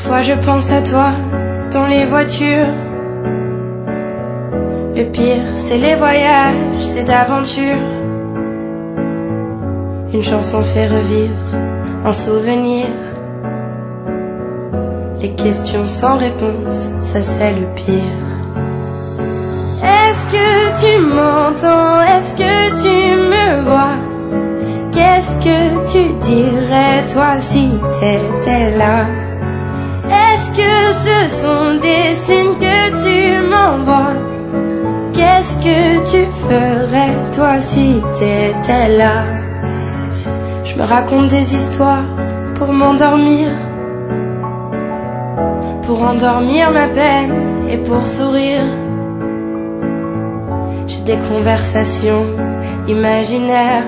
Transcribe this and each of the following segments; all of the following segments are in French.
Parfois je pense à toi dans les voitures. Le pire, c'est les voyages, c'est d'aventure. Une chanson fait revivre un souvenir. Les questions sans réponse, ça c'est le pire. Est-ce que tu m'entends? Est-ce que tu me vois? Qu'est-ce que tu dirais toi si t'étais là? Est-ce que ce sont des signes que tu m'envoies? Qu'est-ce que tu ferais toi si t'étais là? Je me raconte des histoires pour m'endormir, pour endormir ma peine et pour sourire. J'ai des conversations imaginaires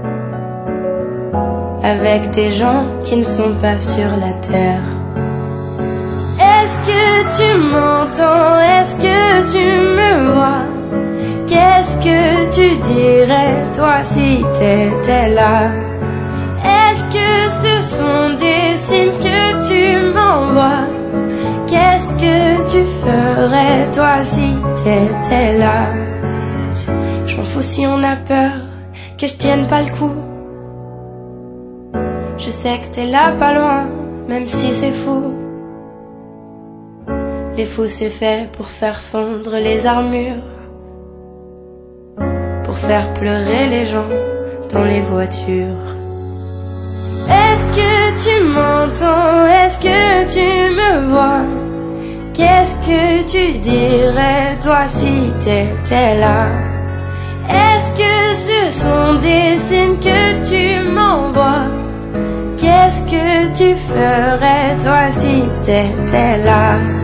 avec des gens qui ne sont pas sur la terre. Est-ce que tu m'entends? Est-ce que tu me vois? Qu'est-ce que tu dirais toi si t'étais là? Est-ce que ce sont des signes que tu m'envoies? Qu'est-ce que tu ferais toi si t'étais là? Je m'en fous si on a peur que je tienne pas le coup. Je sais que t'es là pas loin, même si c'est fou. Les fous c'est fait pour faire fondre les armures, pour faire pleurer les gens dans les voitures. Est-ce que tu m'entends? Est-ce que tu me vois? Qu'est-ce que tu dirais toi si t'étais là? Est-ce que ce sont des signes que tu m'envoies? Qu'est-ce que tu ferais toi si t'étais là?